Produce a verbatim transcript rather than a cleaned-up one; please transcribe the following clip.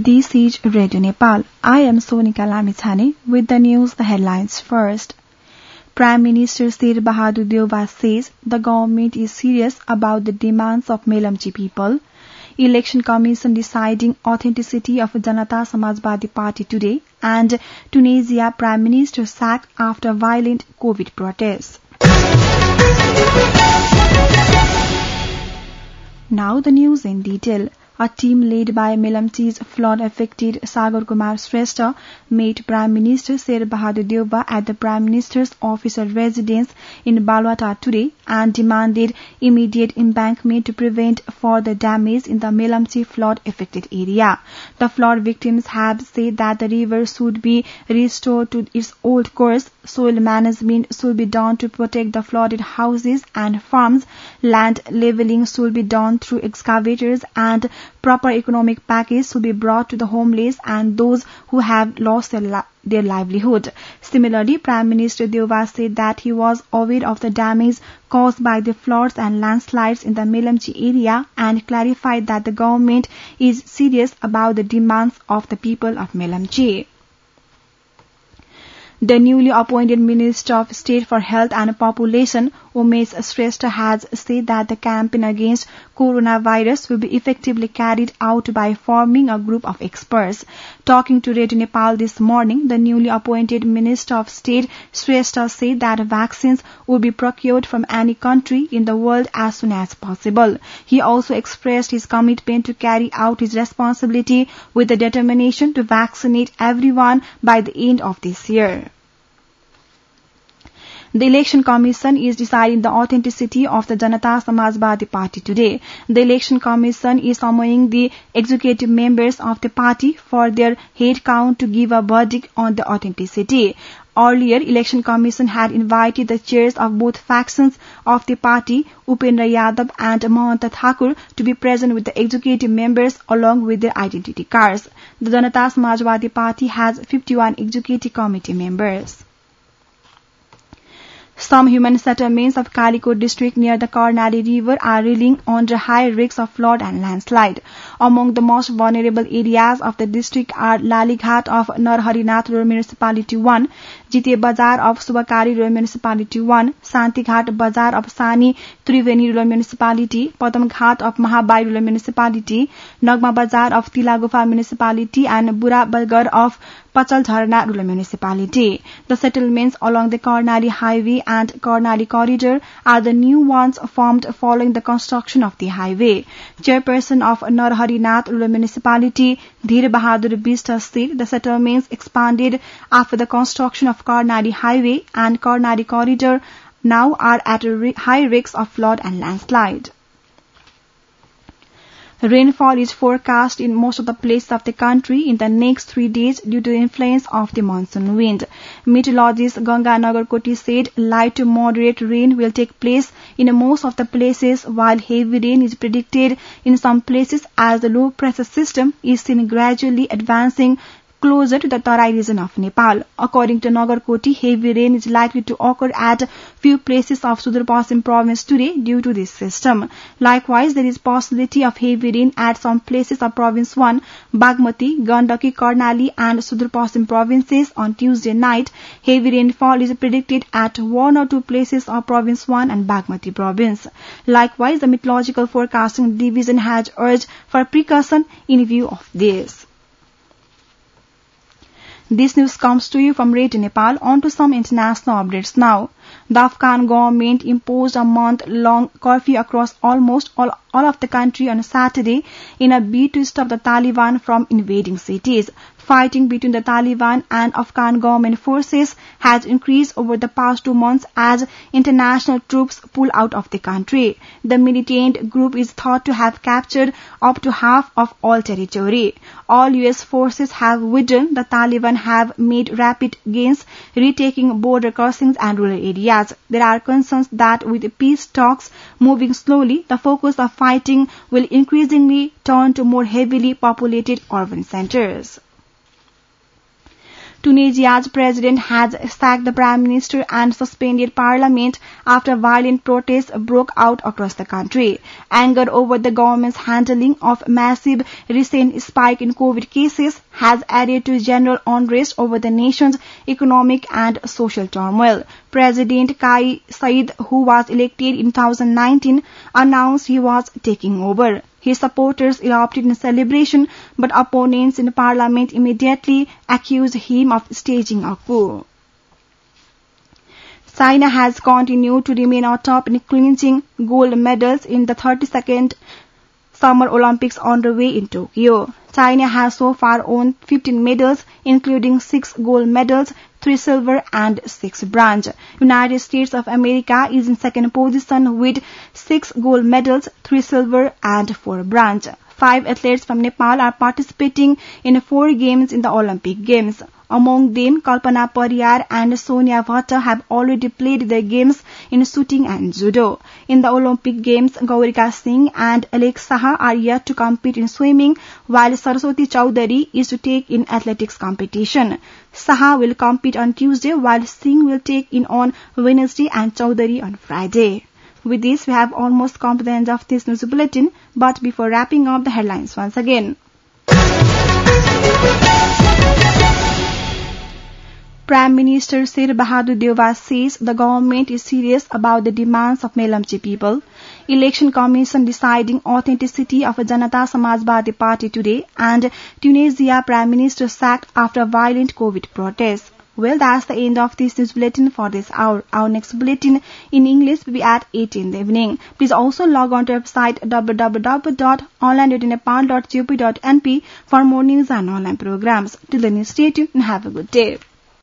This is Radio Nepal. I am Sonika Lamithane with the news, the headlines first. Prime Minister Sher Bahadur Deuba says the government is serious about the demands of Melamchi people. Election Commission deciding authenticity of Janata Samajwadi Party today, and Tunisia Prime Minister sacked after violent COVID protests. Now the news in detail. A team led by Melamchi's flood-affected Sagar Kumar Shrestha met Prime Minister Sher Bahadur Deuba at the Prime Minister's official residence in Balwata today and demanded immediate embankment to prevent further damage in the Melamchi flood-affected area. The flood victims have said that the river should be restored to its old course. Soil management should be done to protect the flooded houses and farms. Land levelling should be done through excavators, and proper economic package should be brought to the homeless and those who have lost their, li- their livelihood. Similarly, Prime Minister Deuba said that he was aware of the damage caused by the floods and landslides in the Melamchi area and clarified that the government is serious about the demands of the people of Melamchi. The newly appointed Minister of State for Health and Population, Umesh Shrestha, has said that the campaign against coronavirus will be effectively carried out by forming a group of experts. Talking to Radio Nepal this morning, the newly appointed Minister of State, Shrestha, said that vaccines will be procured from any country in the world as soon as possible. He also expressed his commitment to carry out his responsibility with the determination to vaccinate everyone by the end of this year. The Election Commission is deciding the authenticity of the Janata Samajwadi Party today. The Election Commission is summoning the executive members of the party for their head count to give a verdict on the authenticity. Earlier, Election Commission had invited the chairs of both factions of the party, Upendra Yadav and Mahanta Thakur, to be present with the executive members along with their identity cards. The Janata Samajwadi Party has fifty-one executive committee members. Some human settlements of Kalikot district near the Karnali River are reeling under high risks of flood and landslide. Among the most vulnerable areas of the district are Lalighat of Narharinath Rural Municipality one, Jite Bazar of Subakari Rural Municipality one, Santighat Bazar of Sani Triveni Rural Municipality, Padamghat of Mahabai Rural Municipality, Nagma Bazar of Tilagufa Municipality, and Bura Balgar of Pachal Dharna Rural Municipality. The settlements along the Karnali Highway and Karnali Corridor are the new ones formed following the construction of the highway. Chairperson of Narharinath Rural Municipality, Dheer Bahadur Bista, said the settlements expanded after the construction of Karnali Highway and Karnali Corridor now are at a high risk of flood and landslide. Rainfall is forecast in most of the places of the country in the next three days due to the influence of the monsoon wind. Meteorologist Ganga Nagarkoti said light to moderate rain will take place in most of the places, while heavy rain is predicted in some places as the low pressure system is seen gradually advancing closer to the Tarai region of Nepal. According to Nagarkoti, heavy rain is likely to occur at few places of Sudur Paschim province today due to this system. Likewise, there is possibility of heavy rain at some places of province one, Bagmati, Gandaki, Karnali and Sudur Paschim provinces on Tuesday night. Heavy rainfall is predicted at one or two places of province one and Bagmati province. Likewise, the Meteorological Forecasting Division has urged for precaution in view of this. This news comes to you from Radio Nepal. On to some international updates now. The Afghan government imposed a month-long curfew across almost all, all of the country on Saturday in a bid to stop the Taliban from invading cities. Fighting between the Taliban and Afghan government forces has increased over the past two months as international troops pull out of the country. The militant group is thought to have captured up to half of all territory. All U S forces have withdrawn. The Taliban have made rapid gains, retaking border crossings and rural areas. There are concerns that with peace talks moving slowly, the focus of fighting will increasingly turn to more heavily populated urban centers. Tunisia's president has sacked the prime minister and suspended parliament after violent protests broke out across the country. Anger over the government's handling of massive recent spike in COVID cases has added to general unrest over the nation's economic and social turmoil. President Kais Saied, who was elected in twenty nineteen, announced he was taking over. His supporters erupted in celebration, but opponents in parliament immediately accused him of staging a coup. China has continued to remain atop in clinching gold medals in the thirty-second Summer Olympics underway in Tokyo. China has so far won fifteen medals, including six gold medals, three silver and six bronze. United States of America is in second position with six gold medals, three silver and four bronze. Five athletes from Nepal are participating in four games in the Olympic Games. Among them, Kalpana Pariyar and Sonia Bhatta have already played their games in shooting and judo. In the Olympic Games, Gaurika Singh and Alex Saha are yet to compete in swimming, while Saraswati Chowdhury is to take in athletics competition. Saha will compete on Tuesday, while Singh will take in on Wednesday and Chowdhury on Friday. With this, we have almost come to the end of this news bulletin, but before wrapping up the headlines once again. Prime Minister Sher Bahadur Deuba says the government is serious about the demands of Melamchi people. Election Commission deciding authenticity of a Janata Samajwadi Party today, and Tunisia Prime Minister sacked after violent COVID protests. Well, that's the end of this news bulletin for this hour. Our next bulletin in English will be at eight in the evening. Please also log on to our website w w w dot online radio nepal dot g o p dot n p for more news and online programs. Till then, stay tuned and have a good day.